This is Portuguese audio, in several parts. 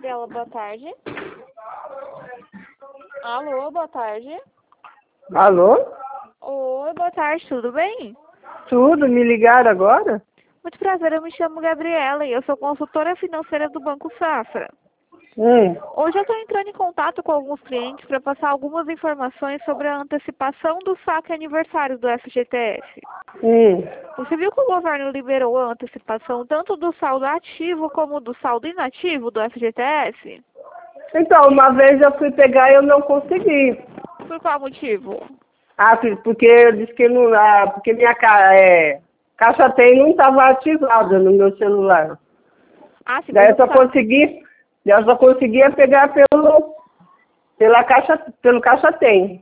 Gabriela, boa tarde. Alô, boa tarde. Alô? Oi, boa tarde, tudo bem? Tudo? Me ligaram agora? Muito prazer, eu me chamo Gabriela e eu sou consultora financeira do Banco Safra. Hoje eu estou entrando em contato com alguns clientes para passar algumas informações sobre a antecipação do saque aniversário do FGTS. Você viu que o governo liberou a antecipação tanto do saldo ativo como do saldo inativo do FGTS? Então, uma vez eu fui pegar e eu não consegui. Por qual motivo? Porque eu disse que não, porque minha caixa tem não estava ativada no meu celular. Sim, Daí eu só conseguia pegar pelo caixa tem.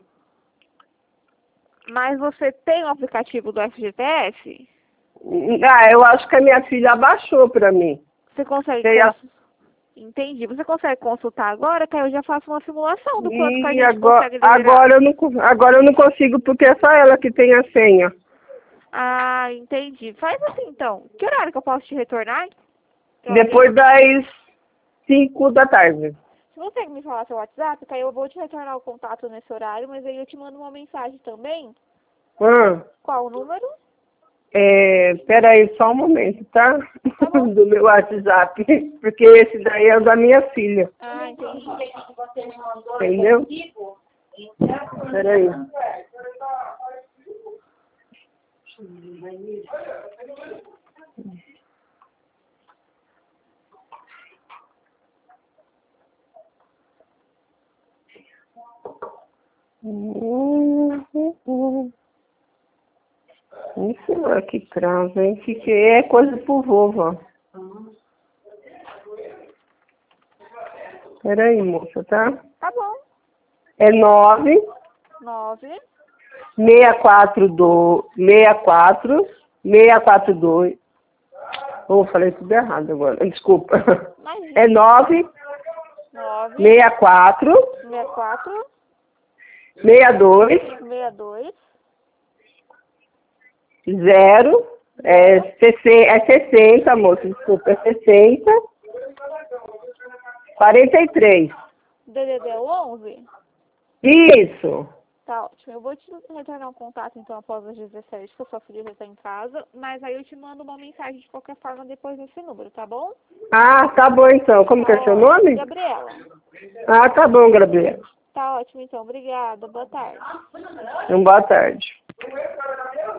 Mas você tem o aplicativo do FGTS? Eu acho que a minha filha baixou para mim. Você consegue Entendi. Você consegue consultar agora, que aí eu já faço uma simulação do quanto que a gente consegue liberar. Agora eu não consigo, porque é só ela que tem a senha. Entendi. Faz assim, então. Que horário que eu posso te retornar? Depois das 5 da tarde. Você consegue me falar seu WhatsApp? Que aí eu vou te retornar o contato nesse horário, mas aí eu te mando uma mensagem também. Qual o número? Espera aí só um momento, tá? Do meu WhatsApp, porque esse daí é o da minha filha. Entendi. Entendeu? Espera aí. Isso lá que cravo, hein? Que é coisa pro vovó. Peraí, moça, tá? Tá bom. É 9 642. Falei tudo errado agora. Desculpa. Imagina. É 9 64 62 0 60, moça, desculpa, é 60 43. DDD 11? Isso. Tá ótimo. Eu vou te retornar um contato, então, após as 17, que a sua filha já está em casa, mas aí eu te mando uma mensagem de qualquer forma depois desse número, tá bom? Tá bom então. Como que é seu nome? Gabriela. Tá bom, Gabriela. Tá ótimo, então. Obrigada. Boa tarde. Boa tarde.